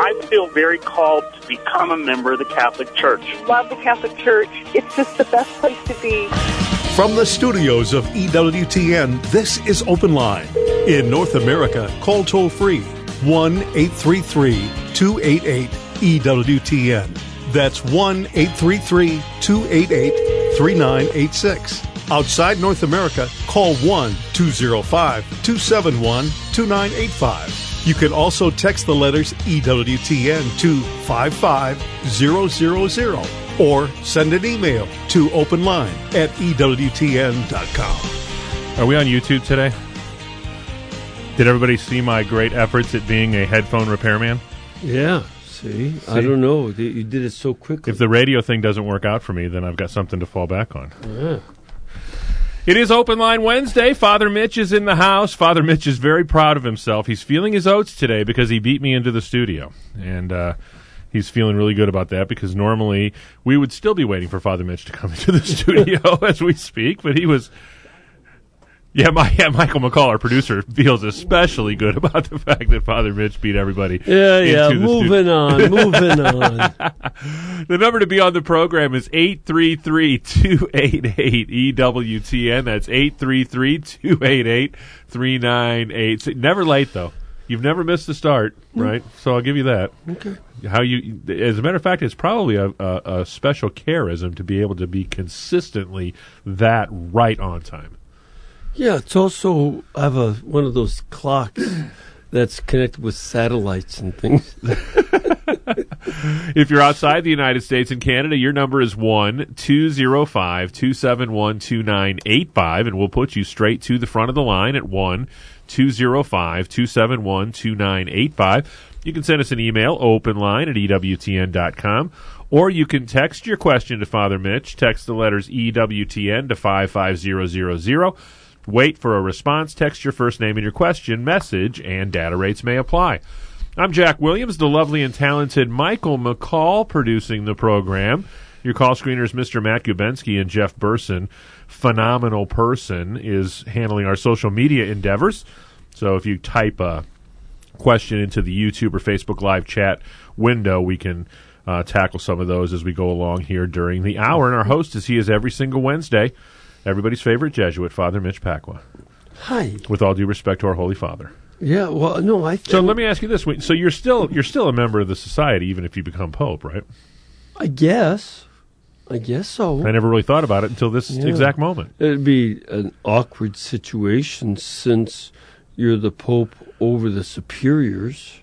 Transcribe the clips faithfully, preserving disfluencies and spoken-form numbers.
I feel very called to become a member of the Catholic Church. Love the Catholic Church. It's just the best place to be. From the studios of E W T N, this is Open Line. In North America, call toll-free one eight three three, two eight eight, E W T N. That's one eight three three, two eight eight, three nine eight six. Outside North America, call one two zero five, two seven one, two nine eight five. You can also text the letters E W T N to five five zero zero zero or send an email to openline at E W T N dot com. Are we on YouTube today? Did everybody see my great efforts at being a headphone repairman? Yeah, see? see? I don't know. You did it so quickly. If the radio thing doesn't work out for me, then I've got something to fall back on. Yeah. It is Open Line Wednesday. Father Mitch is in the house. Father Mitch is very proud of himself. He's feeling his oats today because he beat me into the studio. And uh, he's feeling really good about that because normally we would still be waiting for Father Mitch to come into the studio as we speak. But he was... Yeah, my, yeah, Michael McCall, our producer, feels especially good about the fact that Father Mitch beat everybody. Yeah, yeah, into the moving studio. on, moving on. The number to be on the program is eight three three, two eight eight, E W T N. That's eight three three, two eight eight, three nine eight six. Never late, though. You've never missed the start, right? Mm. So I'll give you that. Okay. How you? As a matter of fact, it's probably a, a, a special charism to be able to be consistently that right on time. Yeah, it's also, I have a one of those clocks that's connected with satellites and things. If you're outside the United States and Canada, your number is one two zero five, two seven one, two nine eight five, and we'll put you straight to the front of the line at one two zero five, two seven one, two nine eight five. You can send us an email, openline at E W T N dot com, or you can text your question to Father Mitch. Text the letters E W T N to five five zero zero zero. Wait for a response. Text your first name and your question, message, and data rates may apply. I'm Jack Williams, the lovely and talented Michael McCall producing the program. Your call screeners, Mister Matt Gubensky and Jeff Burson. Phenomenal person is handling our social media endeavors. So if you type a question into the YouTube or Facebook Live chat window, we can uh, tackle some of those as we go along here during the hour. And our host, as he is every single Wednesday, everybody's favorite Jesuit, Father Mitch Pacwa. Hi. With all due respect to our Holy Father. Yeah, well, no, I think... So let me ask you this. So you're still you're still a member of the society even if you become Pope, right? I guess. I guess so. I never really thought about it until this yeah. exact moment. It'd be an awkward situation since you're the Pope over the superiors.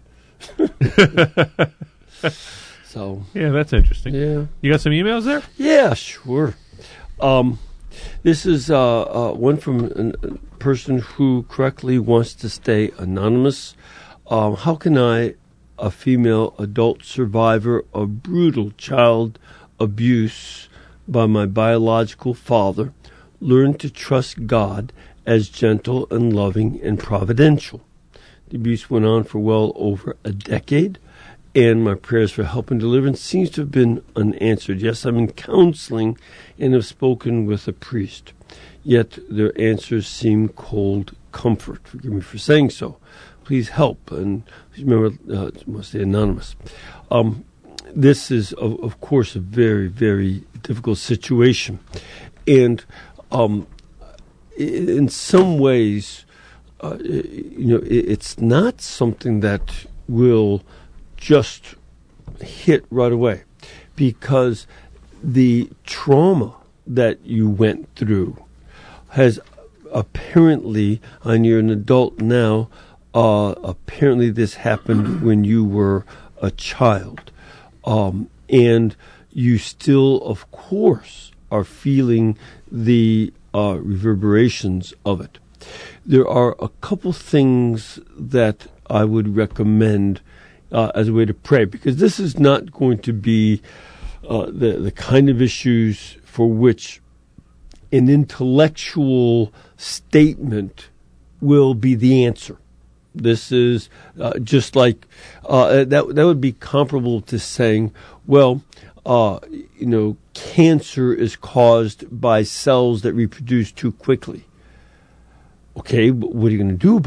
So... Yeah, that's interesting. Yeah. You got some emails there? Yeah, sure. Um... This is uh, uh, one from a person who correctly wants to stay anonymous. Um, how can I, a female adult survivor of brutal child abuse by my biological father, learn to trust God as gentle and loving and providential? The abuse went on for well over a decade, and my prayers for help and deliverance seems to have been unanswered. Yes, I'm in counseling and have spoken with a priest, yet their answers seem cold comfort. Forgive me for saying so. Please help, and please remember, uh, it must stay anonymous. Um, this is, of, of course, a very, very difficult situation, and um, in some ways, uh, you know, it's not something that will just hit right away, because the trauma that you went through has apparently, and you're an adult now, uh, apparently this happened when you were a child. Um, and you still, of course, are feeling the uh, reverberations of it. There are a couple things that I would recommend Uh, as a way to pray, because this is not going to be uh, the the kind of issues for which an intellectual statement will be the answer. This is uh, just like uh, that. That would be comparable to saying, "Well, uh, you know, cancer is caused by cells that reproduce too quickly." Okay, but what are you going to do about it?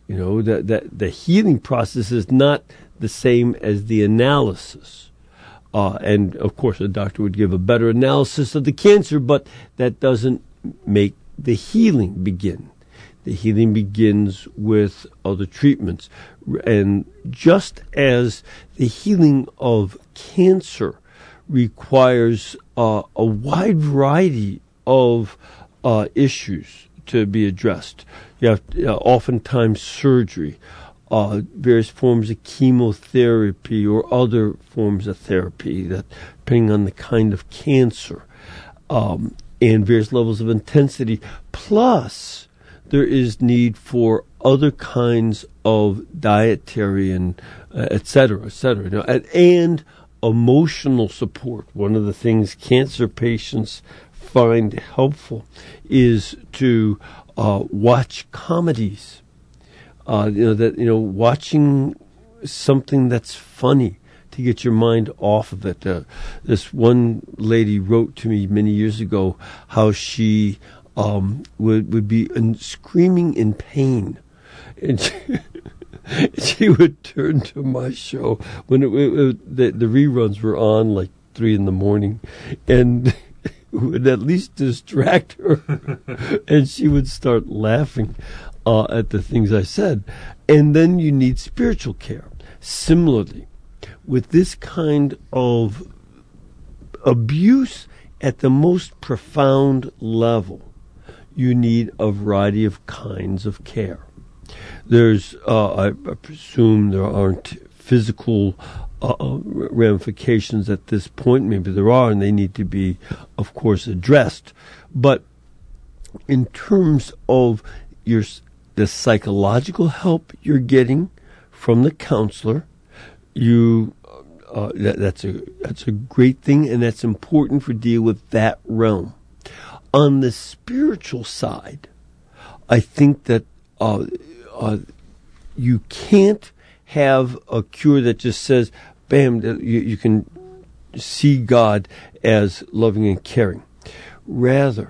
You know, that, that the healing process is not the same as the analysis. Uh, and, of course, a doctor would give a better analysis of the cancer, but that doesn't make the healing begin. The healing begins with other treatments. And just as the healing of cancer requires uh, a wide variety of uh, issues to be addressed, you have uh, oftentimes surgery, Uh, various forms of chemotherapy or other forms of therapy, that depending on the kind of cancer, um, and various levels of intensity. Plus, there is need for other kinds of dietary and uh, et cetera, et cetera, you know, and, and emotional support. One of the things cancer patients find helpful is to uh, watch comedies. Uh, you know, that, you know, watching something that's funny to get your mind off of it. Uh, this one lady wrote to me many years ago how she um, would would be in, screaming in pain, and she, she would turn to my show when it, it, it, the, the reruns were on like three in the morning, and would at least distract her, and she would start laughing uh, at the things I said. And then you need spiritual care. Similarly, with this kind of abuse at the most profound level, you need a variety of kinds of care. There's, uh, I, I presume there aren't physical Uh, ramifications at this point. Maybe there are, and they need to be, of course, addressed. But in terms of your the psychological help you're getting from the counselor, you uh, that, that's a that's a great thing, and that's important for deal with that realm. On the spiritual side, I think that uh, uh, you can't have a cure that just says, bam, you, you can see God as loving and caring. Rather,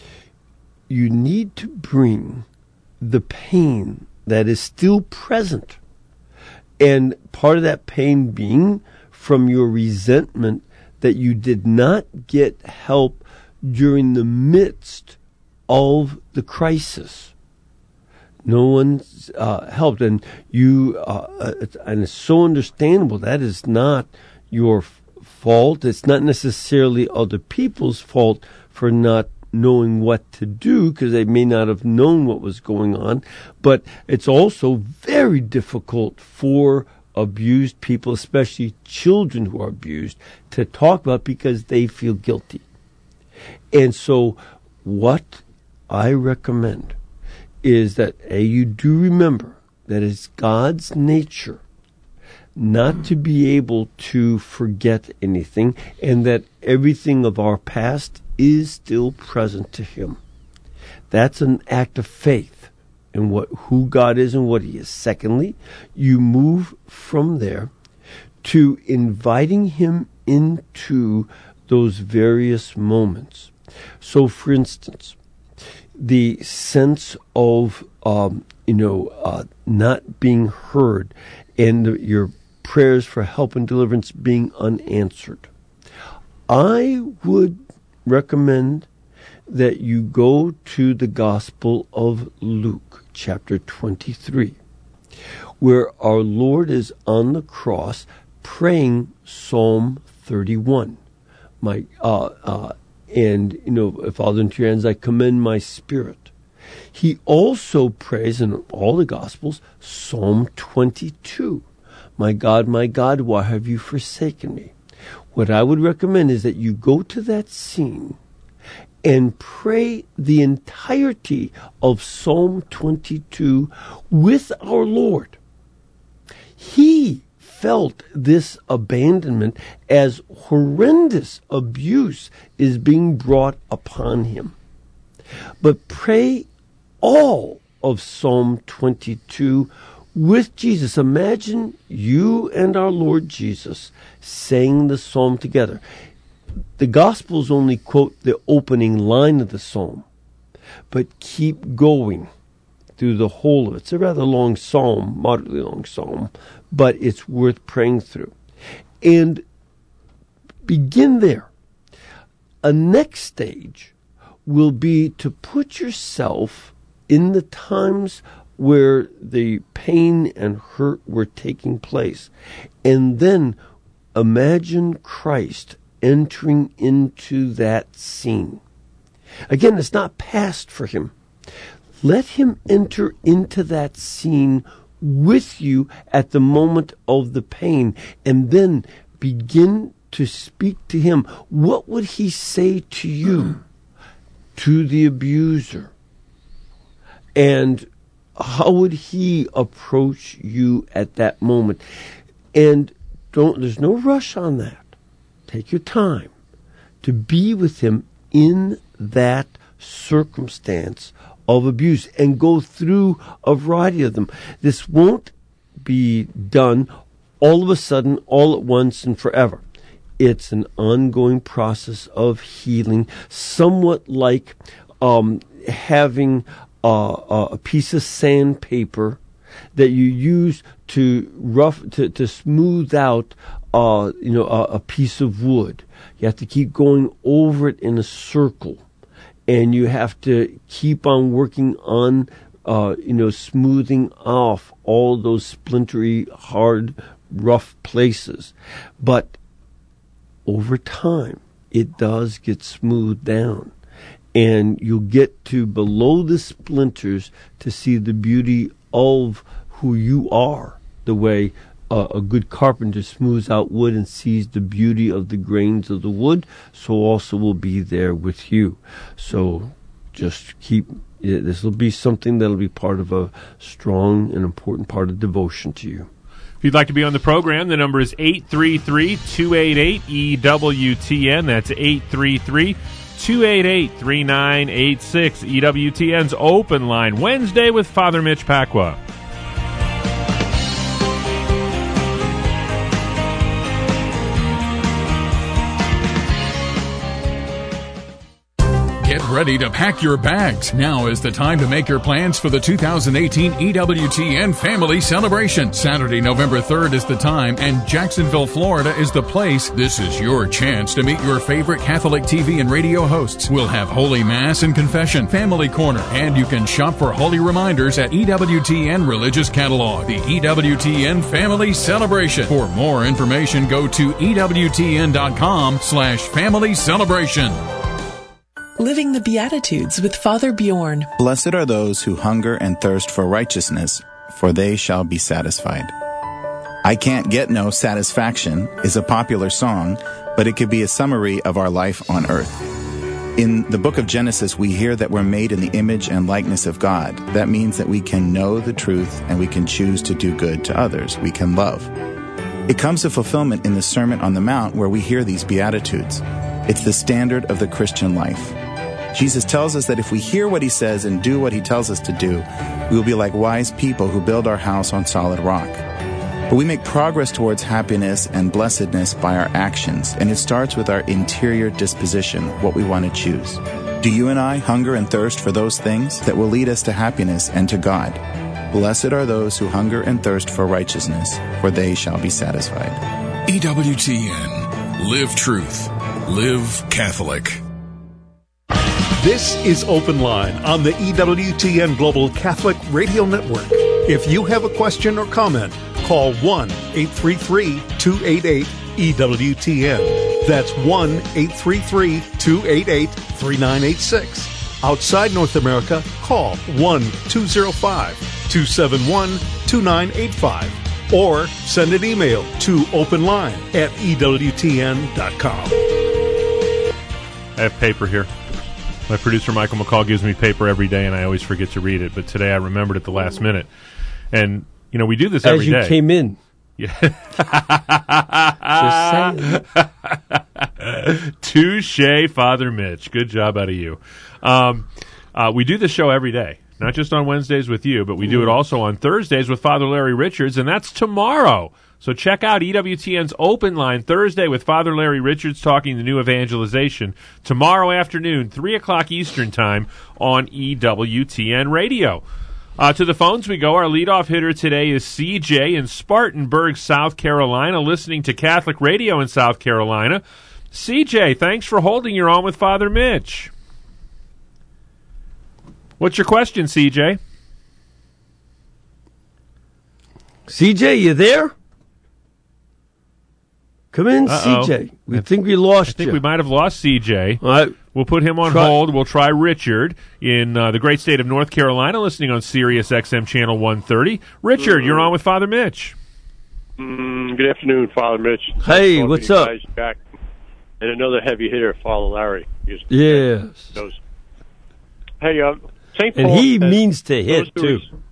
you need to bring the pain that is still present, and part of that pain being from your resentment that you did not get help during the midst of the crisis. No one's uh, helped, and you, uh, and it's so understandable. That is not your f- fault. It's not necessarily other people's fault for not knowing what to do, because they may not have known what was going on. But it's also very difficult for abused people, especially children who are abused, to talk about because they feel guilty. And so what I recommend is that, A, you do remember that it's God's nature not to be able to forget anything, and that everything of our past is still present to Him. That's an act of faith in what who God is and what He is. Secondly, you move from there to inviting Him into those various moments. So, for instance, the sense of, um, you know, uh, not being heard, and the, your prayers for help and deliverance being unanswered. I would recommend that you go to the Gospel of Luke, chapter twenty-three, where our Lord is on the cross praying Psalm thirty-one. My, uh, uh, And, you know, Father, into your hands I commend my spirit. He also prays in all the Gospels Psalm twenty-two. My God, my God, why have you forsaken me? What I would recommend is that you go to that scene and pray the entirety of Psalm twenty-two with our Lord. He felt this abandonment as horrendous abuse is being brought upon him. But pray all of Psalm twenty-two with Jesus. Imagine you and our Lord Jesus saying the psalm together. The Gospels only quote the opening line of the psalm, but keep going through the whole of it. It's a rather long psalm, moderately long psalm, but it's worth praying through. And begin there. A next stage will be to put yourself in the times where the pain and hurt were taking place. And then imagine Christ entering into that scene. Again, it's not past for him. Let him enter into that scene with you at the moment of the pain, and then begin to speak to him. What would he say to you, to the abuser? And how would he approach you at that moment? And don't, there's no rush on that. Take your time to be with him in that circumstance of abuse and go through a variety of them. This won't be done all of a sudden, all at once, and forever. It's an ongoing process of healing, somewhat like um, having uh, a piece of sandpaper that you use to rough to, to smooth out uh, you know a, a piece of wood. You have to keep going over it in a circle, and you have to keep on working on uh, you know smoothing off all those splintery, hard, rough places. But over time, it does get smoothed down, and you'll get to below the splinters to see the beauty of who you are, the way uh, a good carpenter smooths out wood and sees the beauty of the grains of the wood, so also will be there with you. So just keep, this will be something that will be part of a strong and important part of devotion to you. If you'd like to be on the program, the number is eight three three, two eight eight, E W T N. That's eight three three, two eight eight, three nine eight six. E W T N's Open Line, Wednesday with Father Mitch Pacwa. Get ready to pack your bags. Now is the time to make your plans for the two thousand eighteen E W T N Family Celebration. Saturday, November third is the time, and Jacksonville, Florida is the place. This is your chance to meet your favorite Catholic T V and radio hosts. We'll have Holy Mass and Confession, Family Corner, and you can shop for holy reminders at E W T N Religious Catalog. The E W T N Family Celebration. For more information, go to ewtn.com slash family celebration. Living the Beatitudes with Father Bjorn. Blessed are those who hunger and thirst for righteousness, for they shall be satisfied. I Can't Get No Satisfaction is a popular song, but it could be a summary of our life on earth. In the book of Genesis, we hear that we're made in the image and likeness of God. That means that we can know the truth and we can choose to do good to others. We can love. It comes to fulfillment in the Sermon on the Mount, where we hear these Beatitudes. It's the standard of the Christian life. Jesus tells us that if we hear what he says and do what he tells us to do, we will be like wise people who build our house on solid rock. But we make progress towards happiness and blessedness by our actions, and it starts with our interior disposition, what we want to choose. Do you and I hunger and thirst for those things that will lead us to happiness and to God? Blessed are those who hunger and thirst for righteousness, for they shall be satisfied. E W T N. Live truth. Live Catholic. This is Open Line on the E W T N Global Catholic Radio Network. If you have a question or comment, call one eight three three, two eight eight, E W T N. That's one eight three three, two eight eight, three nine eight six. Outside North America, call one two zero five, two seven one, two nine eight five. Or send an email to openline at E W T N dot com. I have paper here. My producer, Michael McCall, gives me paper every day, and I always forget to read it. But today I remembered at the last minute. And, you know, we do this every day. As you came in. Yeah. Just saying. Touche, Father Mitch. Good job out of you. Um, uh, we do this show every day. Not just on Wednesdays with you, but we do it also on Thursdays with Father Larry Richards, and that's tomorrow. So check out E W T N's Open Line Thursday with Father Larry Richards talking the new evangelization tomorrow afternoon, three o'clock Eastern Time on E W T N Radio. Uh, to the phones we go. Our leadoff hitter today is C J in Spartanburg, South Carolina, listening to Catholic Radio in South Carolina. C J, thanks for holding. You're on with Father Mitch. What's your question, C J? C J, you there? Come in, Uh-oh. C J. We think we lost I think you. we might have lost C J. All right. We'll put him on Try- hold. We'll try Richard in uh, the great state of North Carolina, listening on Sirius X M Channel one thirty. Richard, you're on with Father Mitch. Mm, good afternoon, Father Mitch. Hey, Talking what's to you up? guys back. And another heavy hitter, Father Larry. He's- Yes. Those. Hey, um, Saint And Paul he says means to hit, those too. who-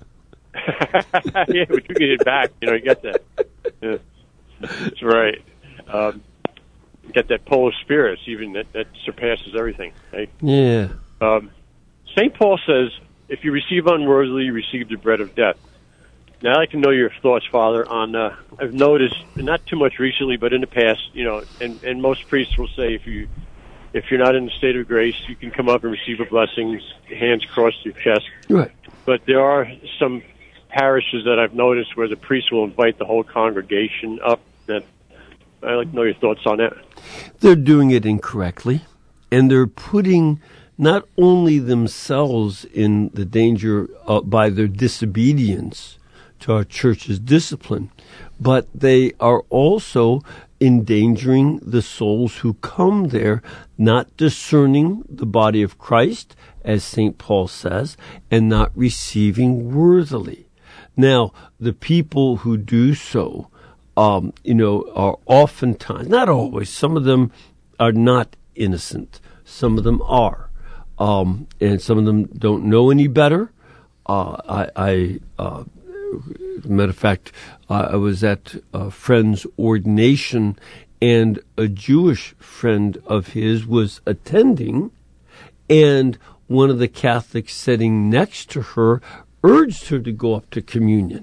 yeah, but you can hit back. You know, you got that. Yeah. That's right. Um, you got that Polish spirit, even that, that surpasses everything. Right? Yeah. Um, Saint Paul says, if you receive unworthily, you receive the bread of death. Now, I'd like to know your thoughts, Father, on, uh, I've noticed, not too much recently, but in the past, you know, and, and most priests will say if you, if you're not in the state of grace, you can come up and receive a blessing, hands crossed your chest. Right. But there are some parishes that I've noticed where the priest will invite the whole congregation up. That I'd like to know your thoughts on that. They're doing it incorrectly, and they're putting not only themselves in the danger uh, by their disobedience to our church's discipline, but they are also endangering the souls who come there, not discerning the body of Christ, as Saint Paul says, and not receiving worthily. Now, the people who do so, um, you know, are oftentimes, not always, some of them are not innocent. Some of them are. Um, and some of them don't know any better. Uh, I, I uh, as a matter of fact, uh, I was at a friend's ordination, and a Jewish friend of his was attending, and one of the Catholics sitting next to her urged her to go up to communion.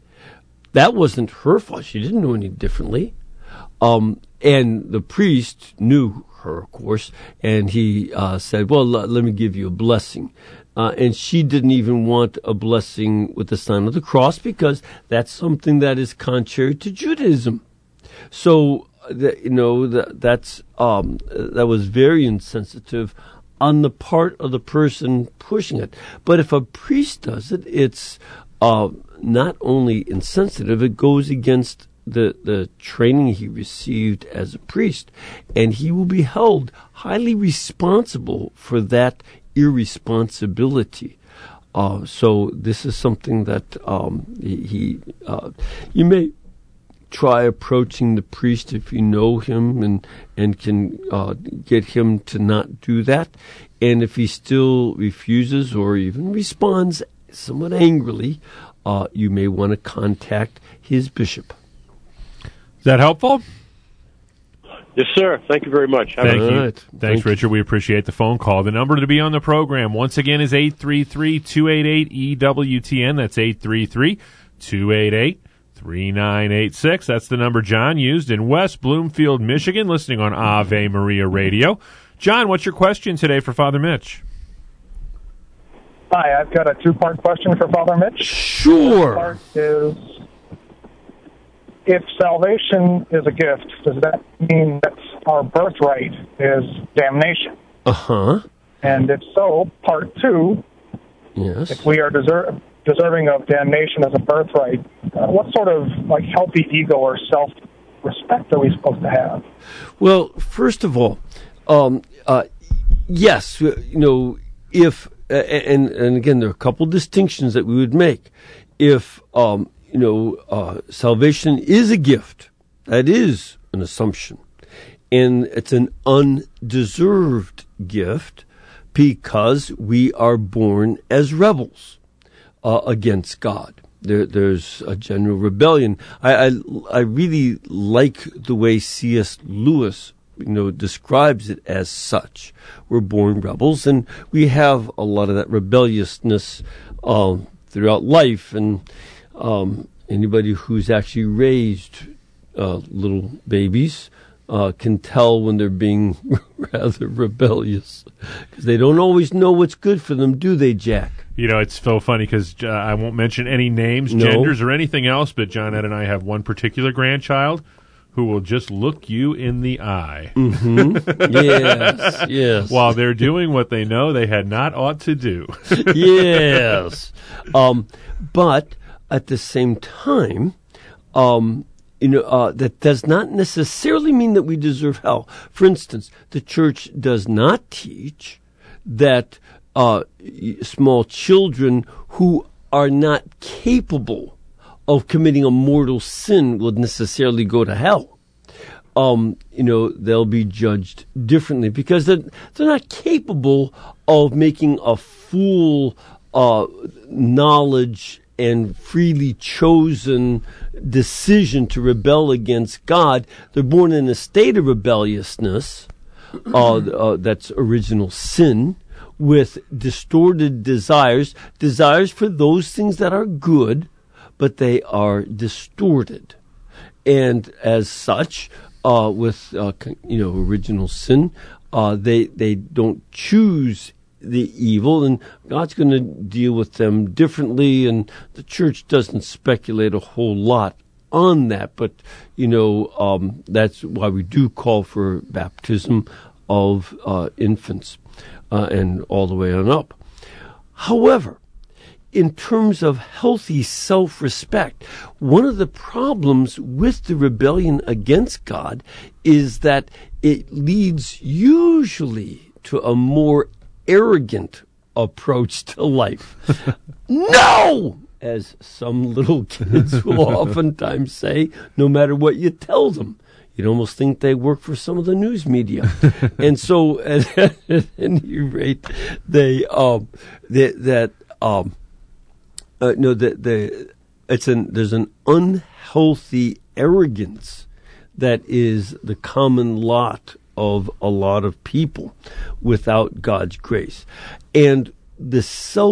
That wasn't her fault. She didn't know any differently. Um, and the priest knew her, of course, and he uh, said, well, l- let me give you a blessing. Uh, and she didn't even want a blessing with the sign of the cross because that's something that is contrary to Judaism. So, that, you know, that, that's um, that was very insensitive on the part of the person pushing it. But if a priest does it, it's uh, not only insensitive, it goes against the, the training he received as a priest, and he will be held highly responsible for that irresponsibility. Uh, so this is something that um, he, he uh, you may try approaching the priest if you know him and and can uh, get him to not do that. And if he still refuses or even responds somewhat angrily, uh, you may want to contact his bishop. Is that helpful? Yes, sir. Thank you very much. Have Thank a- you. right. Thanks, Thank you. Richard. We appreciate the phone call. The number to be on the program, once again, is eight three three, two eight eight, E W T N. That's eight three three, two eight eight, three nine eight six. That's the number John used in West Bloomfield, Michigan, listening on Ave Maria Radio. John, what's your question today for Father Mitch? Hi, I've got a two-part question for Father Mitch. Sure. Part is, if salvation is a gift, does that mean that our birthright is damnation? Uh-huh. And if so, part two, Yes. if we are deser- deserving of damnation as a birthright, uh, what sort of like healthy ego or self-respect are we supposed to have? Well, first of all, um, uh, yes, you know, if uh, and and again, there are a couple distinctions that we would make. If um, you know, uh, salvation is a gift, that is an assumption, and it's an undeserved gift because we are born as rebels uh, against God. There, there's a general rebellion. I, I, I really like the way C S. Lewis, you know, describes it as such. We're born rebels, and we have a lot of that rebelliousness um, throughout life. And um, anybody who's actually raised uh, little babies uh, can tell when they're being rather rebellious, because they don't always know what's good for them, do they, Jack? You know, it's so funny because uh, I won't mention any names, No. genders, or anything else, but John Ed and I have one particular grandchild who will just look you in the eye. Mm-hmm. Yes, yes. While they're doing what they know they had not ought to do. Yes. Um, but at the same time, um, you know, uh, that does not necessarily mean that we deserve hell. For instance, the church does not teach that uh, small children who are not capable of committing a mortal sin will necessarily go to hell. Um, you know, they'll be judged differently because they're, they're not capable of making a full uh, knowledge and freely chosen decision to rebel against God. They're born in a state of rebelliousness, uh, uh, that's original sin, with distorted desires, desires for those things that are good, but they are distorted. And as such, uh, with, uh, you know, original sin, uh, they, they don't choose the evil, and God's going to deal with them differently, and the church doesn't speculate a whole lot on that, but, you know, um, that's why we do call for baptism of uh, infants uh, and all the way on up. However, in terms of healthy self-respect, one of the problems with the rebellion against God is that it leads usually to a more arrogant approach to life. No! As some little kids will oftentimes say, no matter what you tell them. You'd almost think they work for some of the news media. And so, at, at any rate, they, um, they, that, um, Uh, no, the, the, it's an, there's an unhealthy arrogance that is the common lot of a lot of people without God's grace. And the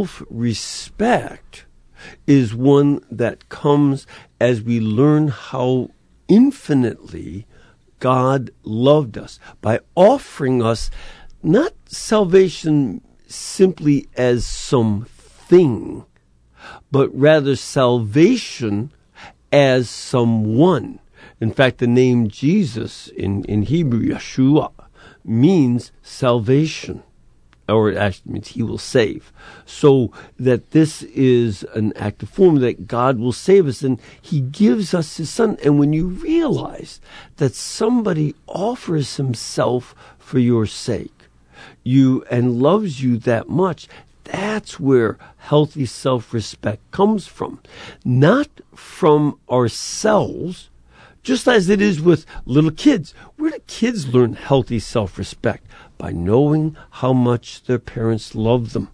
self-respect is one that comes as we learn how infinitely God loved us by offering us not salvation simply as something, but rather salvation as someone. In fact, the name Jesus in, in Hebrew, Yeshua, means salvation, or it actually means he will save. So that this is an active form that God will save us, and he gives us his son. And when you realize that somebody offers himself for your sake, you and loves you that much, that's where healthy self-respect comes from. Not from ourselves, just as it is with little kids. Where do kids learn healthy self-respect? By knowing how much their parents love them.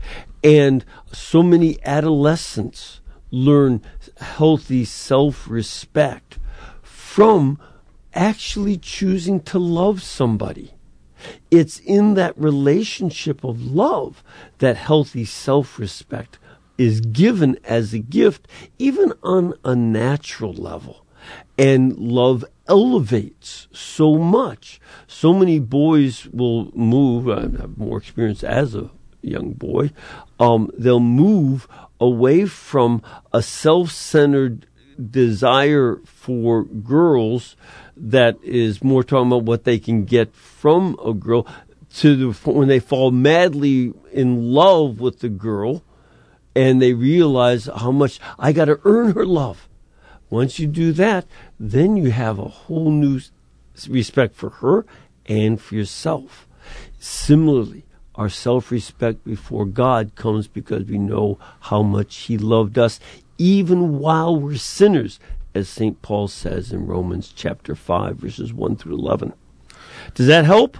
And so many adolescents learn healthy self-respect from actually choosing to love somebody. It's in that relationship of love that healthy self-respect is given as a gift, even on a natural level. And love elevates so much. So many boys will move, I have more experience as a young boy, um, they'll move away from a self-centered desire for girls that is more talking about what they can get from a girl to the, when they fall madly in love with the girl and they realize how much I got to earn her love. Once you do that, then you have a whole new respect for her and for yourself. Similarly, our self-respect before God comes because we know how much he loved us even while we're sinners, as Saint Paul says in Romans chapter five, verses one through eleven. Does that help?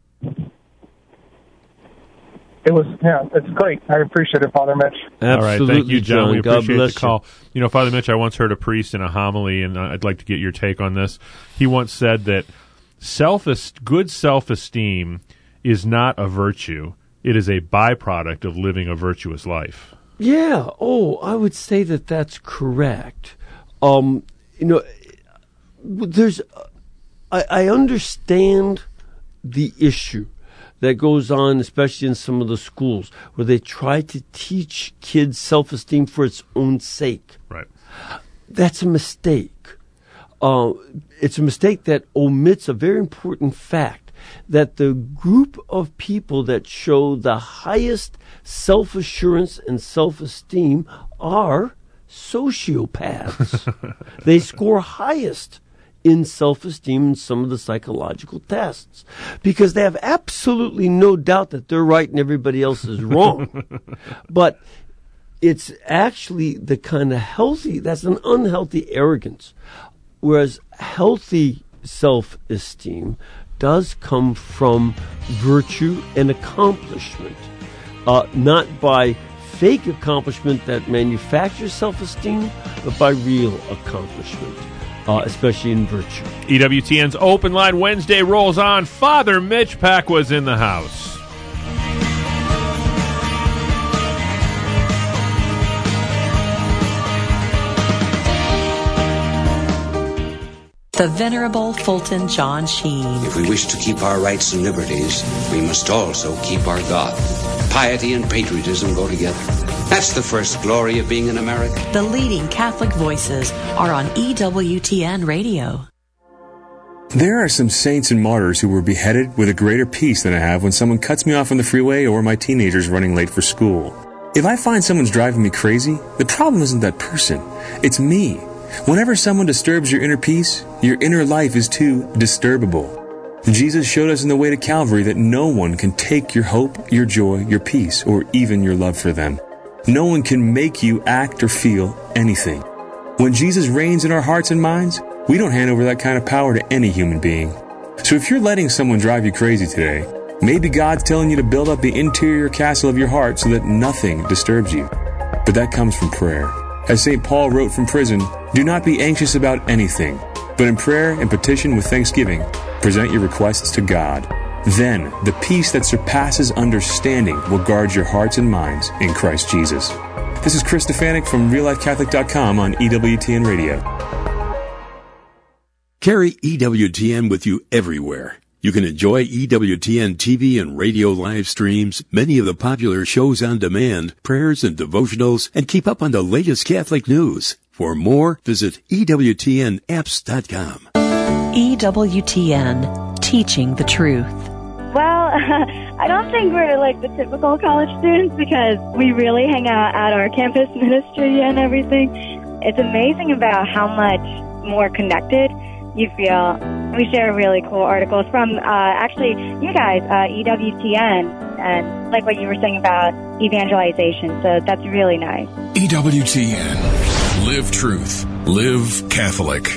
It was, yeah, it's great. I appreciate it, Father Mitch. Absolutely, all right, thank you, John. John. We God appreciate bless the call. You. you know, Father Mitch, I once heard a priest in a homily, and I'd like to get your take on this. He once said that self good self-esteem is not a virtue. It is a byproduct of living a virtuous life. Yeah. Oh, I would say that that's correct. Um, you know, there's, I, I understand the issue that goes on, especially in some of the schools, where they try to teach kids self-esteem for its own sake. Right. That's a mistake. Uh, it's a mistake that omits a very important fact, that the group of people that show the highest self-assurance and self-esteem are sociopaths. They score highest in self-esteem in some of the psychological tests because they have absolutely no doubt that they're right and everybody else is wrong. But it's actually the kind of healthy, that's an unhealthy arrogance. Whereas healthy self-esteem does come from virtue and accomplishment, uh, not by fake accomplishment that manufactures self-esteem, but by real accomplishment. Uh, especially in virtue. E W T N's Open Line Wednesday rolls on. Father Mitch Pacwa's in the house. The Venerable Fulton John Sheen. If we wish to keep our rights and liberties, we must also keep our God. Piety and patriotism go together. That's the first glory of being an American. The leading Catholic voices are on E W T N Radio. There are some saints and martyrs who were beheaded with a greater peace than I have when someone cuts me off on the freeway or my teenager's running late for school. If I find someone's driving me crazy, the problem isn't that person. It's me. Whenever someone disturbs your inner peace, your inner life is too disturbable. Jesus showed us in the way to Calvary that no one can take your hope, your joy, your peace, or even your love for them. No one can make you act or feel anything. When Jesus reigns in our hearts and minds, we don't hand over that kind of power to any human being. So if you're letting someone drive you crazy today, maybe God's telling you to build up the interior castle of your heart so that nothing disturbs you. But that comes from prayer. As Saint Paul wrote from prison, do not be anxious about anything, but in prayer and petition with thanksgiving, present your requests to God. Then the peace that surpasses understanding will guard your hearts and minds in Christ Jesus. This is Chris Stefanik from real life catholic dot com on E W T N Radio. Carry E W T N with you everywhere. You can enjoy E W T N T V and radio live streams, many of the popular shows on demand, prayers and devotionals, and keep up on the latest Catholic news. For more, visit E W T N apps dot com. E W T N, teaching the truth. Well, I don't think we're like the typical college students because we really hang out at our campus ministry and everything. It's amazing about how much more connected you feel. We share really cool articles from, uh, actually, you guys, uh, E W T N, and like what you were saying about evangelization. So that's really nice. E W T N. Live truth. Live Catholic.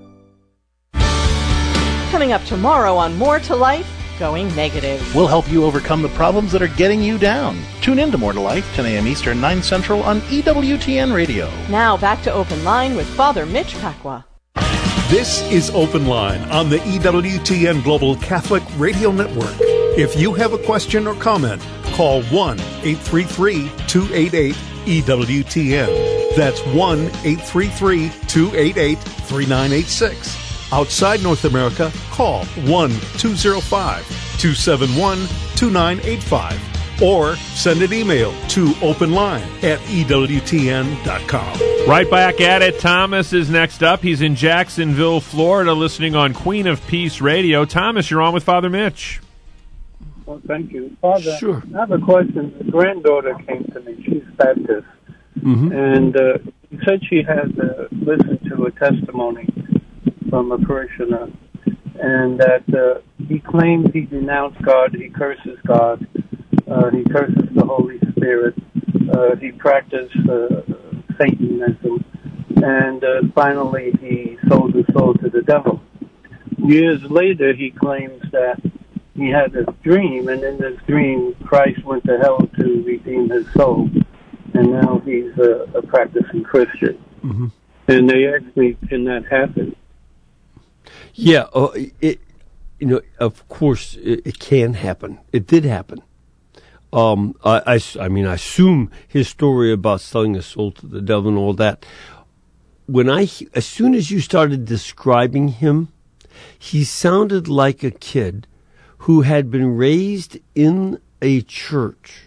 Coming up tomorrow on More to Life, Going Negative. We'll help you overcome the problems that are getting you down. Tune in to More to Life, ten a.m. Eastern, nine Central on E W T N Radio. Now back to Open Line with Father Mitch Pacwa. This is Open Line on the E W T N Global Catholic Radio Network. If you have a question or comment, call one eight three three, two eight eight, E W T N. That's one eight three three, two eight eight, three nine eight six. Outside North America, call one two zero five, two seven one, two nine eight five or send an email to openline at E W T N dot com. Right back at it. Thomas is next up. He's in Jacksonville, Florida, listening on Queen of Peace Radio. Thomas, you're on with Father Mitch. Well, thank you. Father, sure. I have a question. A granddaughter came to me. She's Baptist. Mm-hmm. And uh, she said she had uh, listened to a testimony from a parishioner, and that uh, he claims he denounced God, he curses God, uh, he curses the Holy Spirit, uh, he practiced uh, Satanism, and uh, finally he sold his soul to the devil. Years later, he claims that he had this dream, and in this dream, Christ went to hell to redeem his soul, and now he's a, a practicing Christian. Mm-hmm. And they asked me, can that happen? Yeah, uh, it, you know, of course, it, it can happen. It did happen. Um, I, I, I mean, I assume his story about selling his soul to the devil and all that. When I, as soon as you started describing him, He sounded like a kid who had been raised in a church,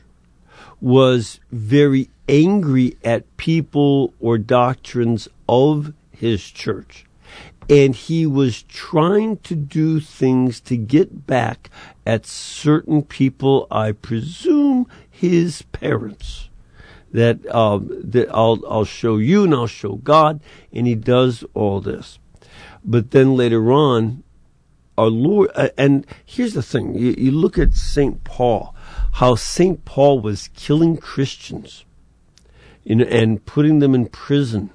was very angry at people or doctrines of his church, and he was trying to do things to get back at certain people, I presume his parents, that, um, that I'll, I'll show you and I'll show God, and he does all this. But then later on, our Lord, uh, and here's the thing, you, you look at Saint Paul, how Saint Paul was killing Christians, you know, and putting them in prison,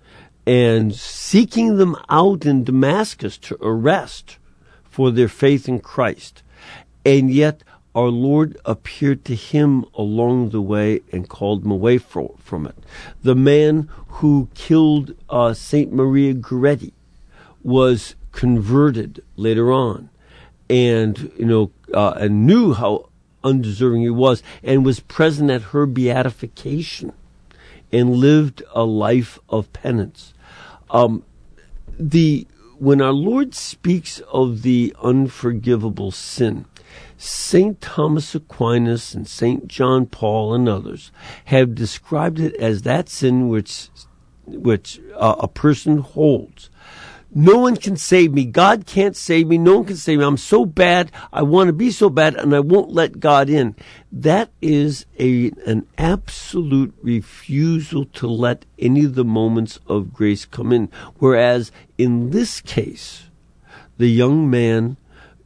and seeking them out in Damascus to arrest for their faith in Christ. And yet our Lord appeared to him along the way and called him away from, from it. The man who killed uh, Saint Maria Goretti was converted later on, and you know, uh, and knew how undeserving he was, and was present at her beatification, and lived a life of penance. Um, the when our Lord speaks of the unforgivable sin, Saint Thomas Aquinas and Saint John Paul and others have described it as that sin which which uh, a person holds. No one can save me. God can't save me. No one can save me. I'm so bad. I want to be so bad, and I won't let God in. That is a an absolute refusal to let any of the moments of grace come in. Whereas in this case, the young man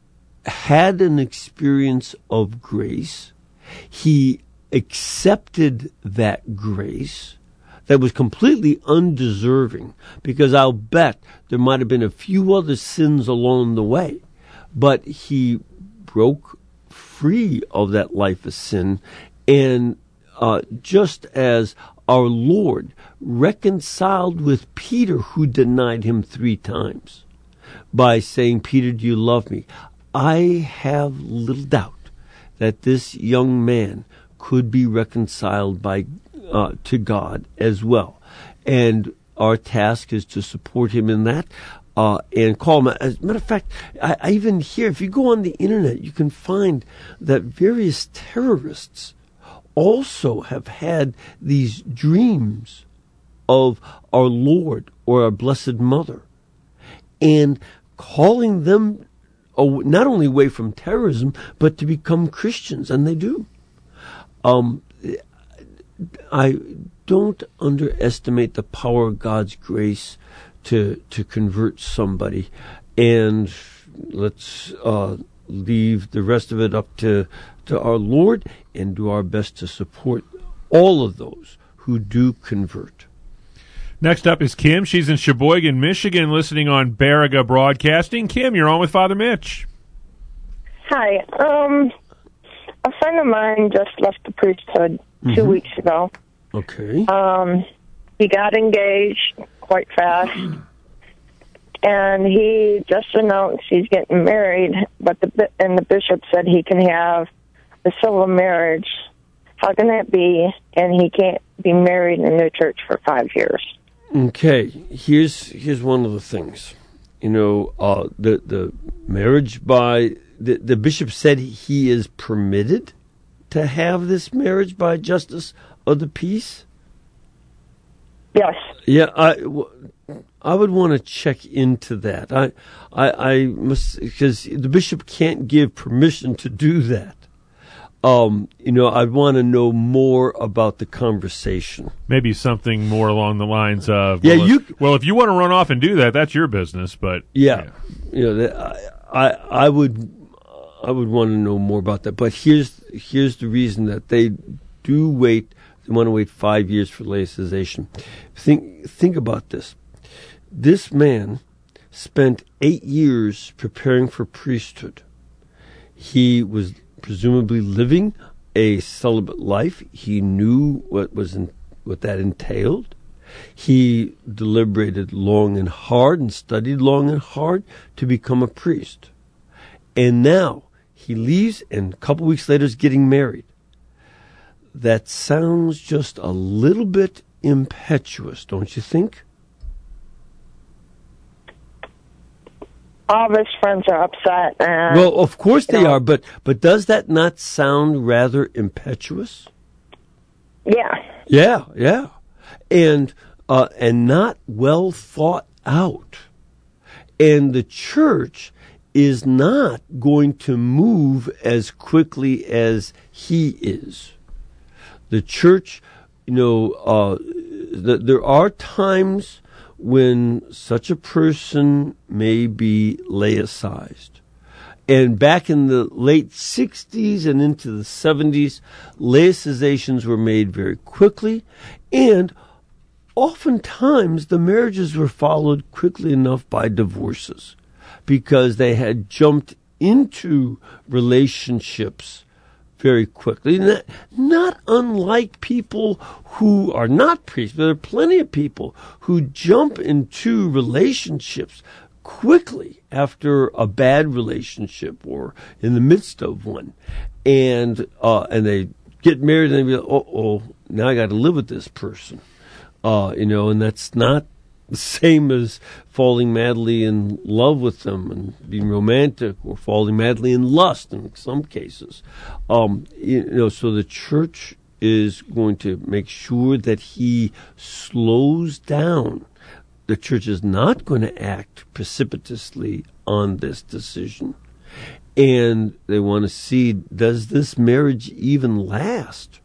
had an experience of grace. He accepted that grace that was completely undeserving, because I'll bet there might have been a few other sins along the way, but he broke free of that life of sin, and uh, just as our Lord reconciled with Peter, who denied him three times, by saying, "Peter, do you love me?" I have little doubt that this young man could be reconciled by Uh, to God as well. And our task is to support him in that uh, and call him. As a matter of fact, I, I even hear, if you go on the internet, you can find that various terrorists also have had these dreams of our Lord or our Blessed Mother, and calling them uh, not only away from terrorism, but to become Christians, and they do. Um, I don't underestimate the power of God's grace to to convert somebody, and let's uh, leave the rest of it up to to our Lord, and do our best to support all of those who do convert. Next up is Kim. She's in Sheboygan, Michigan, listening on Baraga Broadcasting. Kim, you're on with Father Mitch. Hi. Um, a friend of mine just left the priesthood two mm-hmm. weeks ago. Okay. Um, he got engaged quite fast, and he just announced he's getting married. But the and the bishop said he can have a civil marriage. How can that be? And he can't be married in the church for five years. Okay. Here's here's one of the things. You know, uh, the the marriage by the the bishop said he is permitted to have this marriage by justice of the peace? Yes. Yeah, I, I would want to check into that. I, I, I must, because the bishop can't give permission to do that. Um, you know, I'd want to know more about the conversation. Maybe something more along the lines of, yeah, well, you. If, well, if you want to run off and do that, that's your business. But yeah, yeah. you know, I, I, I would. I would want to know more about that. But here's here's the reason that they do wait. They want to wait five years for laicization. Think think about this. This man spent eight years preparing for priesthood. He was presumably living a celibate life. He knew what was in, what that entailed. He deliberated long and hard and studied long and hard to become a priest. And now he leaves, and a couple weeks later is getting married. That sounds just a little bit impetuous, don't you think? all of his friends are upset. And, well, of course they know, are, but but does that not sound rather impetuous? Yeah. Yeah, yeah, and uh, and not well thought out. And the church is not going to move as quickly as he is. The church, you know, uh, the, there are times when such a person may be laicized. And back in the late sixties and into the seventies, laicizations were made very quickly, and oftentimes the marriages were followed quickly enough by divorces because they had jumped into relationships very quickly. Not, not unlike people who are not priests, but there are plenty of people who jump into relationships quickly after a bad relationship or in the midst of one. And uh, and they get married and they be like, oh, oh, now I got to live with this person. Uh, you know, and that's not the same as falling madly in love with them and being romantic, or falling madly in lust in some cases. Um, you know, so the church is going to make sure that he slows down. The church is not going to act precipitously on this decision. And they want to see, does this marriage even last?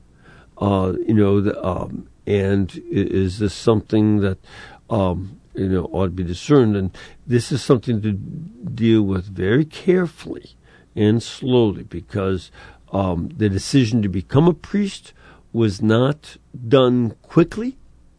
Uh, you know, the, um, and is this something that, um, you know, ought to be discerned? And this is something to deal with very carefully and slowly, because um, the decision to become a priest was not done quickly,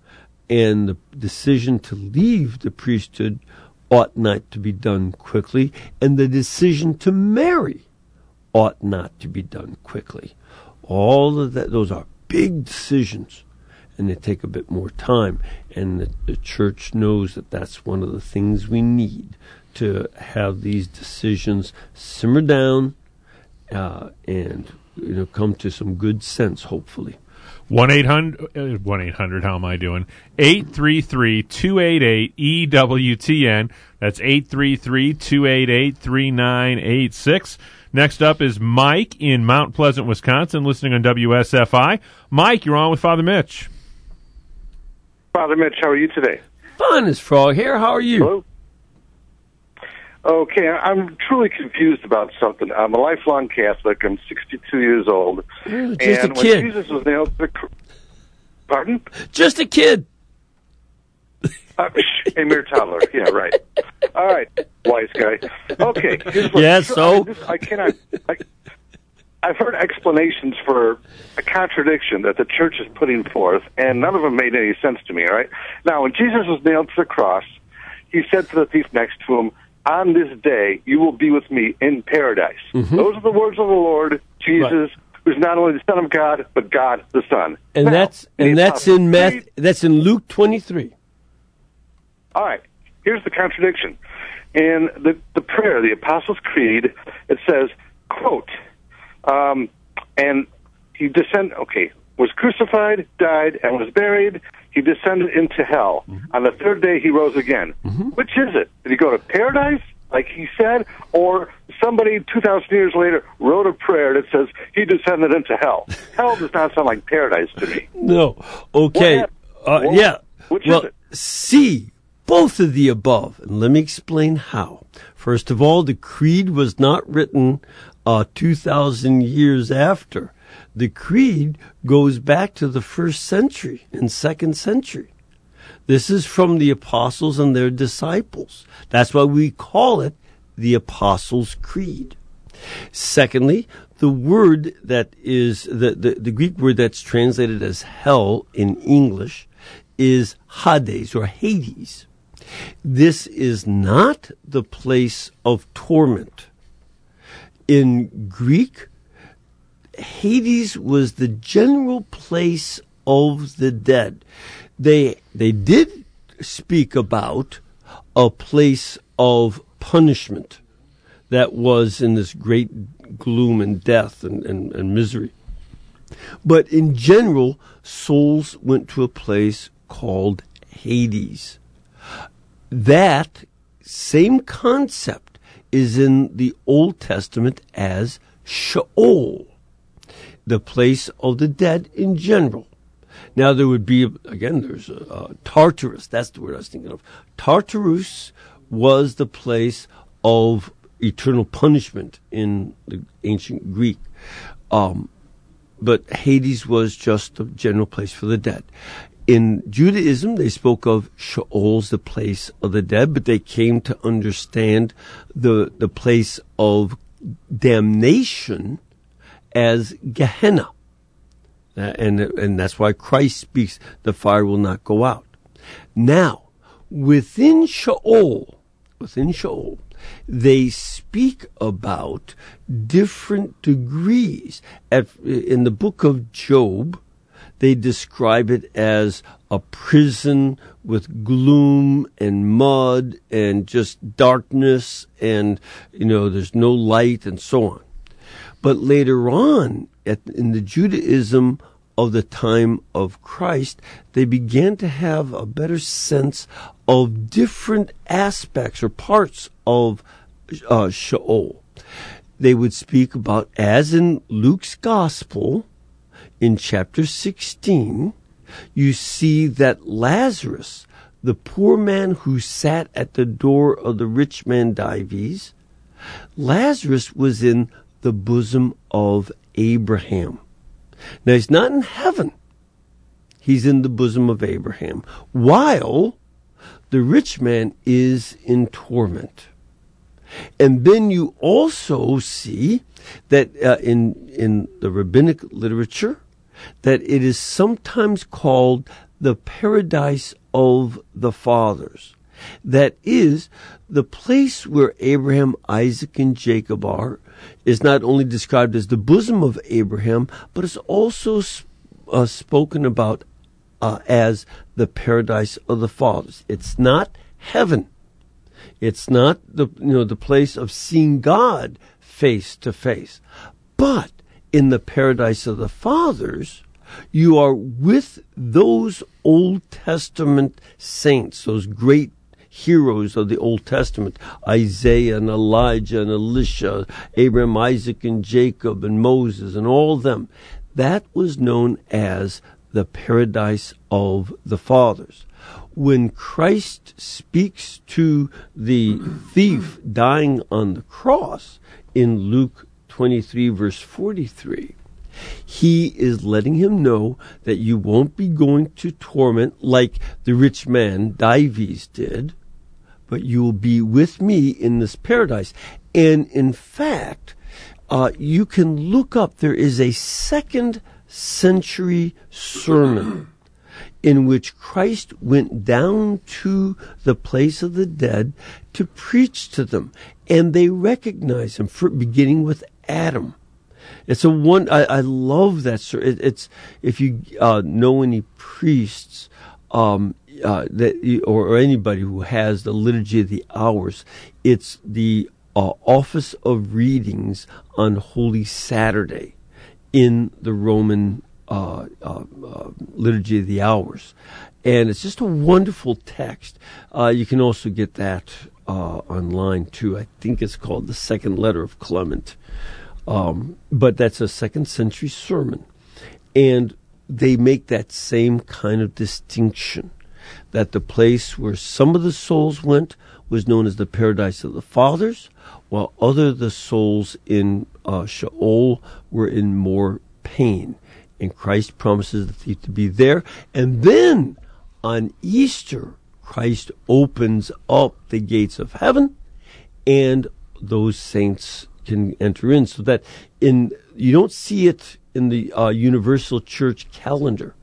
and the decision to leave the priesthood ought not to be done quickly, and the decision to marry ought not to be done quickly. All of that, those are big decisions, and they take a bit more time. And the, the church knows that that's one of the things we need to have these decisions simmer down uh, and you know come to some good sense, hopefully. one eight hundred, one eight hundred, how am I doing? eight three three, two eight eight, E W T N. That's eight three three, two eight eight, three nine eight six. Next up is Mike in Mount Pleasant, Wisconsin, listening on W S F I. Mike, you're on with Father Mitch. Father Mitch, how are you today? Fun as frog here. How are you? Hello. Okay, I'm truly confused about something. I'm a lifelong Catholic. I'm sixty-two years old. Oh, just and a kid. when Jesus was nailed to the cr- Pardon? Just a kid. Uh, a mere toddler. Yeah, right. All right, wise guy. Okay. here's what- Yeah, so? I, just, I cannot... I, I've heard explanations for a contradiction that the church is putting forth, and none of them made any sense to me, all right? Now, when Jesus was nailed to the cross, he said to the thief next to him, on this day, you will be with me in paradise. Mm-hmm. Those are the words of the Lord, Jesus, right, who's not only the Son of God, but God the Son. And now, that's and that's in Math, that's in Luke twenty-three. All right, here's the contradiction. In the, the prayer, the Apostles' Creed, it says, quote, um, and he descended, okay, was crucified, died, and was buried. He descended into hell. Mm-hmm. On the third day, he rose again. Mm-hmm. Which is it? Did he go to paradise, like he said, or somebody two thousand years later wrote a prayer that says he descended into hell? Hell does not sound like paradise to me. No. Okay. Uh, yeah. Which well, is it? C, both of the above. And let me explain how. First of all, the creed was not written uh, two thousand years after. The creed goes back to the first century and second century. This is from the apostles and their disciples. That's why we call it the Apostles' Creed. Secondly, the word that is, the, the, the Greek word that's translated as hell in English is Hades or Hades. This is not the place of torment. In Greek, Hades was the general place of the dead. They they did speak about a place of punishment that was in this great gloom and death and, and, and misery. But in general, souls went to a place called Hades. That same concept is in the Old Testament as Sheol, the place of the dead in general. Now, there would be, again, there's a, uh, Tartarus. That's the word I was thinking of. Tartarus was the place of eternal punishment in the ancient Greek. Um, but Hades was just the general place for the dead. In Judaism, they spoke of Sheol's the place of the dead, but they came to understand the the place of damnation as Gehenna. Uh, and and that's why Christ speaks, the fire will not go out. Now, within Sheol, within Sheol, they speak about different degrees. At, in the book of Job, they describe it as a prison with gloom and mud and just darkness and, you know, there's no light and so on. But later on, at, in the Judaism of the time of Christ, they began to have a better sense of different aspects or parts of uh, Sheol. They would speak about, as in Luke's Gospel, in chapter sixteen, you see that Lazarus, the poor man who sat at the door of the rich man Dives, Lazarus was in the bosom of Abraham. Now, he's not in heaven. He's in the bosom of Abraham, while the rich man is in torment. And then you also see that uh, in, in the rabbinic literature, that it is sometimes called the paradise of the fathers. That is, the place where Abraham, Isaac, and Jacob are is not only described as the bosom of Abraham, but it's also uh, spoken about uh, as the paradise of the fathers. It's not heaven. It's not the you know the place of seeing God face to face. But in the paradise of the fathers, you are with those Old Testament saints, those great heroes of the Old Testament, Isaiah and Elijah and Elisha, Abraham, Isaac, and Jacob, and Moses, and all of them. That was known as the paradise of the fathers. When Christ speaks to the thief dying on the cross in Luke twenty-three, verse forty-three, he is letting him know that you won't be going to torment like the rich man Dives did, but you will be with me in this paradise. And in fact, uh, you can look up, there is a second century sermon in which Christ went down to the place of the dead to preach to them. And they recognize him, for, beginning with Adam. It's a one. I, I love that. Sir. It, it's if you uh, know any priests um, uh, that or, or anybody who has the Liturgy of the Hours, it's the uh, Office of Readings on Holy Saturday in the Roman uh, uh, uh, Liturgy of the Hours, and it's just a wonderful text. Uh, you can also get that uh, online too. I think it's called the Second Letter of Clement. Um, but that's a second century sermon. And they make that same kind of distinction, that the place where some of the souls went was known as the paradise of the fathers, while other of the souls in uh, Sheol were in more pain. And Christ promises the thief to be there. And then on Easter, Christ opens up the gates of heaven, and those saints can enter in, so that in you don't see it in the uh, Universal Church calendar,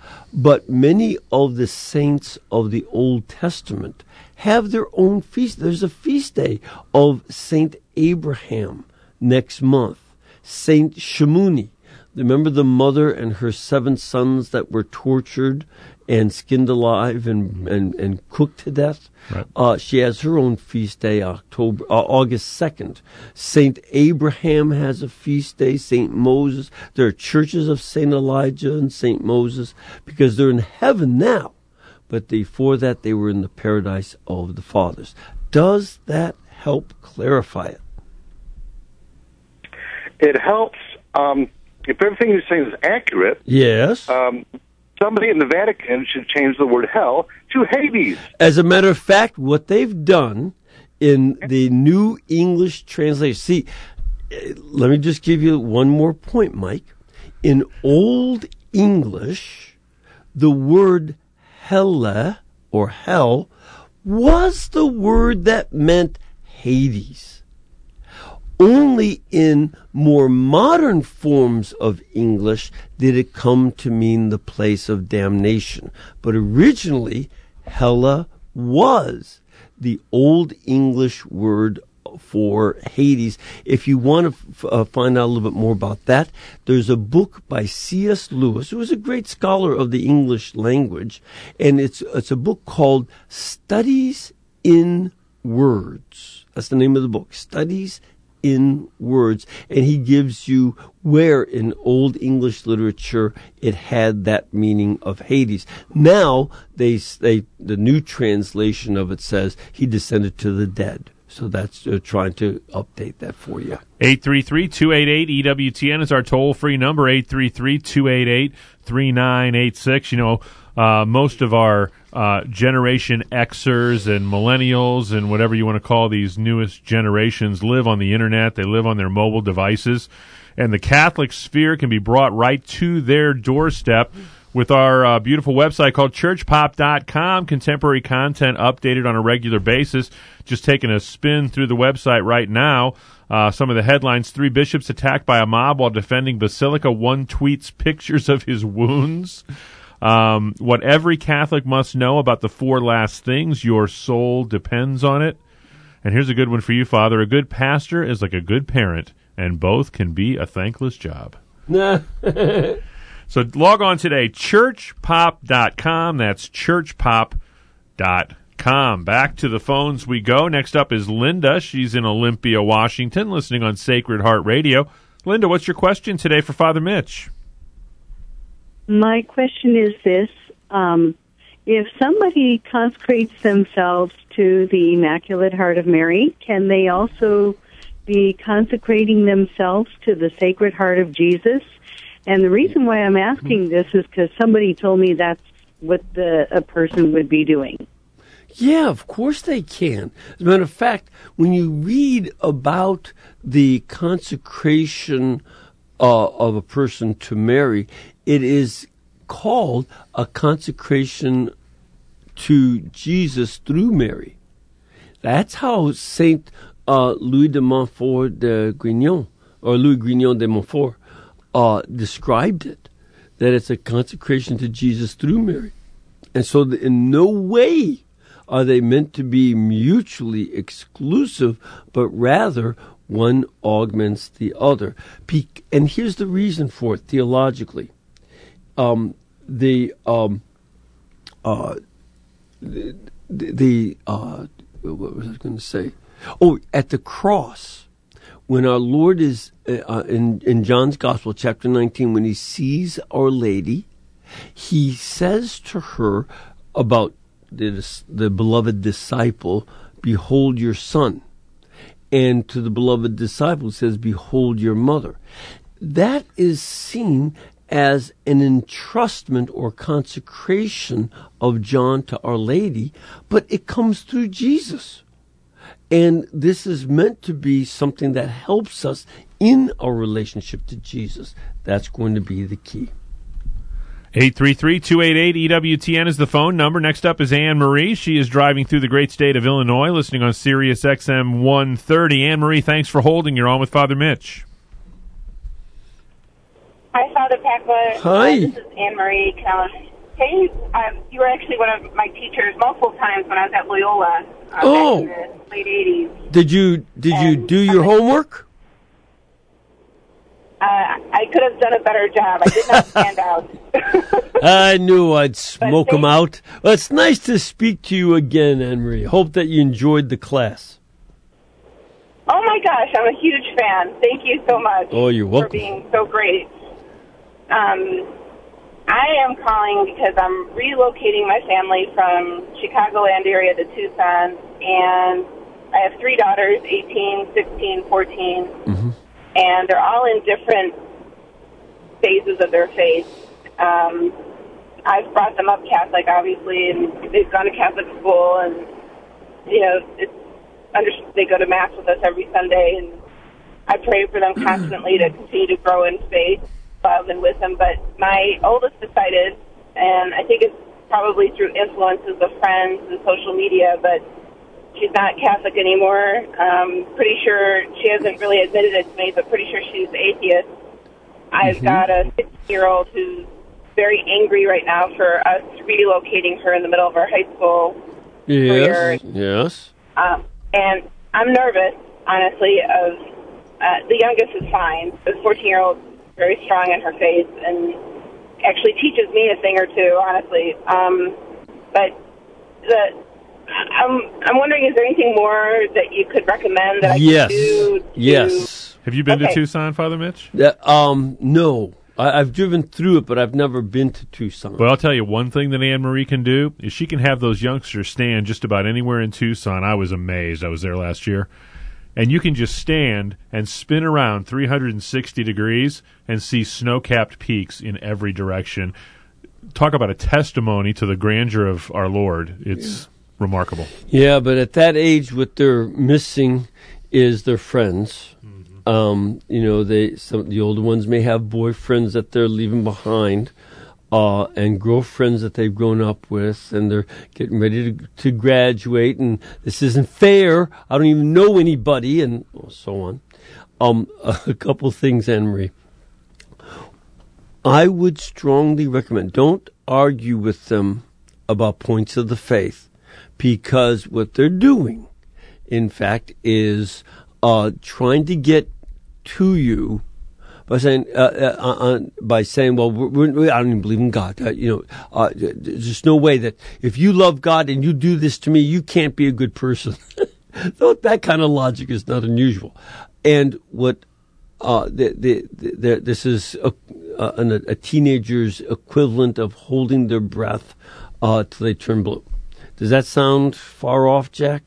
but many of the saints of the Old Testament have their own feast. There's a feast day of Saint Abraham next month, Saint Shemuni. Remember the mother and her seven sons that were tortured and skinned alive and, and, and cooked to death? Right. Uh, she has her own feast day, October, uh, August second. Saint Abraham has a feast day, Saint Moses. There are churches of Saint Elijah and Saint Moses because they're in heaven now. But before that, they were in the paradise of the fathers. Does that help clarify it? It helps um, if everything you're saying is accurate. Yes. Um, somebody in the Vatican should change the word hell to Hades. As a matter of fact, what they've done in the New English translation. See, let me just give you one more point, Mike. In Old English, the word helle or hell was the word that meant Hades. Only in more modern forms of English did it come to mean the place of damnation. But originally, hella was the Old English word for Hades. If you want to f- uh, find out a little bit more about that, there's a book by C S Lewis, who was a great scholar of the English language, and it's it's a book called Studies in Words. That's the name of the book, Studies in Words, and he gives you where in Old English literature it had that meaning of Hades. Now they they the new translation of it says he descended to the dead. So that's uh, trying to update that for you. eight three three, two eight eight, E W T N is our toll-free number, eight three three, two eight eight, three nine eight six. You know, uh, most of our uh, Generation Xers and Millennials and whatever you want to call these newest generations live on the Internet. They live on their mobile devices. And the Catholic sphere can be brought right to their doorstep with our uh, beautiful website called church pop dot com, contemporary content updated on a regular basis. Just taking a spin through the website right now. Uh, some of the headlines: three bishops attacked by a mob while defending Basilica. One tweets pictures of his wounds. Um, what every Catholic must know about the four last things. Your soul depends on it. And here's a good one for you, Father. A good pastor is like a good parent, and both can be a thankless job. So log on today, church pop dot com. That's church pop dot com. Back to the phones we go. Next up is Linda. She's in Olympia, Washington, listening on Sacred Heart Radio. Linda, what's your question today for Father Mitch? My question is this. Um, if somebody consecrates themselves to the Immaculate Heart of Mary, can they also be consecrating themselves to the Sacred Heart of Jesus? And the reason why I'm asking this is because somebody told me that's what the, a person would be doing. Yeah, of course they can. As a matter of fact, when you read about the consecration uh, of a person to Mary, it is called a consecration to Jesus through Mary. That's how Saint uh, Louis de Montfort de Grignon, or Louis Grignon de Montfort, Uh, described it, that it's a consecration to Jesus through Mary. And so the, in no way are they meant to be mutually exclusive, but rather one augments the other. Pe- and here's the reason for it theologically. Um, the, um, uh, the, the uh, what was I going to say? Oh, at the cross, when our Lord is uh, in, in John's Gospel, chapter nineteen, when he sees Our Lady, he says to her about the, the beloved disciple, "Behold your son." And to the beloved disciple, it says, "Behold your mother." That is seen as an entrustment or consecration of John to Our Lady, but it comes through Jesus. And this is meant to be something that helps us in our relationship to Jesus. That's going to be the key. eight three three, two eight eight, E W T N is the phone number. Next up is Anne Marie. She is driving through the great state of Illinois, listening on Sirius X M one thirty. Anne Marie, thanks for holding. You're on with Father Mitch. Hi, Father Pacwa. Hi. Uh, this is Anne Marie Callis. Hey, um, you were actually one of my teachers multiple times when I was at Loyola uh, oh. back in the late eighties. Did you did and, you do your uh, homework? Uh, I could have done a better job. I did not stand out. I knew I'd smoke them out. Well, it's nice to speak to you again, Anne Marie. Hope that you enjoyed the class. Oh, my gosh, I'm a huge fan. Thank you so much Oh, you're welcome. for being so great. Um, I am calling because I'm relocating my family from Chicagoland area to Tucson, and I have three daughters, eighteen, sixteen, fourteen, Mm-hmm. and they're all in different phases of their faith. Um, I've brought them up Catholic, obviously, and they've gone to Catholic school, and, you know, it's under, they go to Mass with us every Sunday, and I pray for them constantly to continue to grow in faith, love, and wisdom. But my oldest decided, and I think it's probably through influences of friends and social media, but she's not Catholic anymore. Um, pretty sure, she hasn't really admitted it to me, but pretty sure she's atheist. I've Mm-hmm. got a sixteen-year-old who's very angry right now for us relocating her in the middle of her high school career. Yes, yes. Um, and I'm nervous, honestly, of uh, the youngest is fine. The fourteen-year-old is very strong in her faith and actually teaches me a thing or two, honestly. Um, but the I'm, I'm wondering, is there anything more that you could recommend that I Yes. could do? To, Yes. Have you been Okay. to Tucson, Father Mitch? Yeah, um, no. I, I've driven through it, but I've never been to Tucson. Well, I'll tell you, one thing that Anne Marie can do is she can have those youngsters stand just about anywhere in Tucson. I was amazed. I was there last year. And you can just stand and spin around three hundred sixty degrees and see snow-capped peaks in every direction. Talk about a testimony to the grandeur of our Lord. It's Yeah. remarkable. Yeah, but at that age, what they're missing is their friends. Um, you know, they some the older ones may have boyfriends that they're leaving behind, uh, and girlfriends that they've grown up with, and they're getting ready to, to graduate, and this isn't fair. I don't even know anybody, and so on. Um, a couple things, Anne-Marie. I would strongly recommend, don't argue with them about points of the faith, because what they're doing, in fact, is uh, trying to get to you by saying, uh, uh, uh, by saying, well, we're, we're, I don't even believe in God. Uh, you know, uh, there's just no way that if you love God and you do this to me, you can't be a good person. So that kind of logic is not unusual. And what uh, the, the, the, this is a, a, a teenager's equivalent of holding their breath uh, till they turn blue. Does that sound far off, Jack?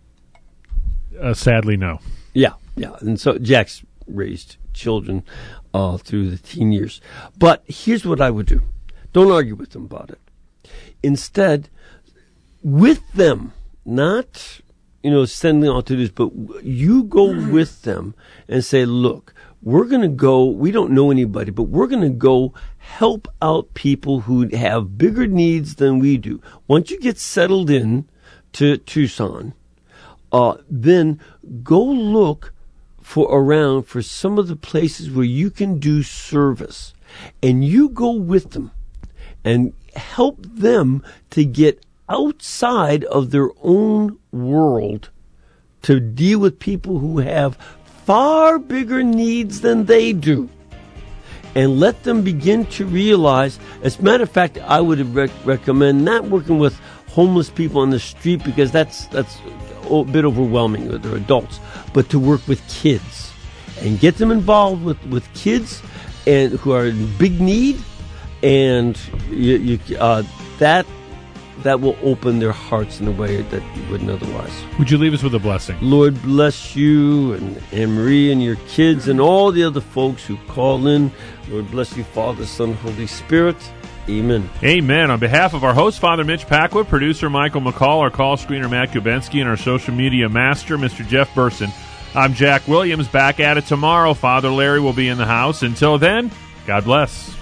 Uh, sadly, no. Yeah, yeah. And so Jack's raised children uh, through the teen years. But here's what I would do. Don't argue with them about it. Instead, with them, not, you know, sending out to this, but you go with them and say, look, we're going to go, we don't know anybody, but we're going to go help out people who have bigger needs than we do. Once you get settled in to Tucson, uh, then go look for around for some of the places where you can do service, and you go with them and help them to get outside of their own world to deal with people who have far bigger needs than they do, and let them begin to realize. As a matter of fact, I would rec- recommend not working with homeless people on the street, because that's that's a bit overwhelming. They're adults, but to work with kids and get them involved with, with kids and who are in big need, and you, you, uh, that that will open their hearts in a way that you wouldn't otherwise. Would you leave us with a blessing? Lord bless you and Anne-Marie and your kids and all the other folks who call in. Lord bless you, Father, Son, Holy Spirit. Amen. Amen. On behalf of our host, Father Mitch Packwood, producer Michael McCall, our call screener Matt Kubensky, and our social media master, Mister Jeff Burson, I'm Jack Williams. Back at it tomorrow. Father Larry will be in the house. Until then, God bless.